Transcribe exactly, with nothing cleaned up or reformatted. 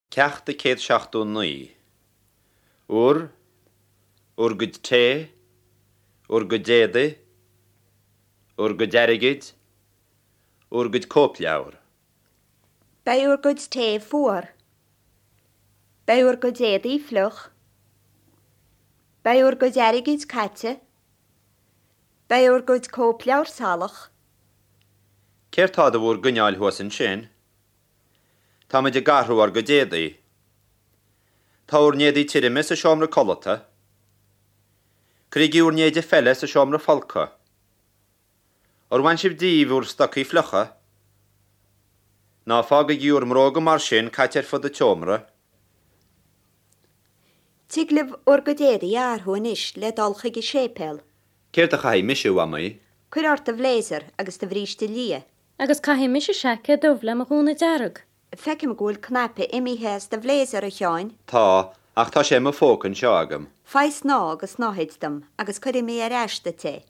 Ceach de céad seachtó naoi. Úr, úr go té, úr go déada, úr go deirigid, úr go cópleabhar. Bei úr go té fuair. Bei úr go déada fluch. Bei úr go deirigid caite. Bei úr go cópleabhar salach. Céir tá do bhúr gneáil thuas an sin? Tá muid de garthú ar go déadaí. Tá úr néadaí tiriime sa seomra colata. Crígí úr néide felle sa seomra falca. Or bhain sib díomh úr stocaí flucha. Ná fága giúr mróga mar sin caiitear fud a teomra. Tiglibh úr go déada iarthú inis le dulcha go sépéal. Céir de chaí misisiú amai. Cuir orta bléisir agus de bhríste lia. Agus caihí mis seice dubhla a gúna dearag. Fecim gúil knappe imi hes de bléisir a teáin. Tá, ach tá sé mo fócan seo agam. Fais ná agus náhéid dam agus chuir mé ar eiste té.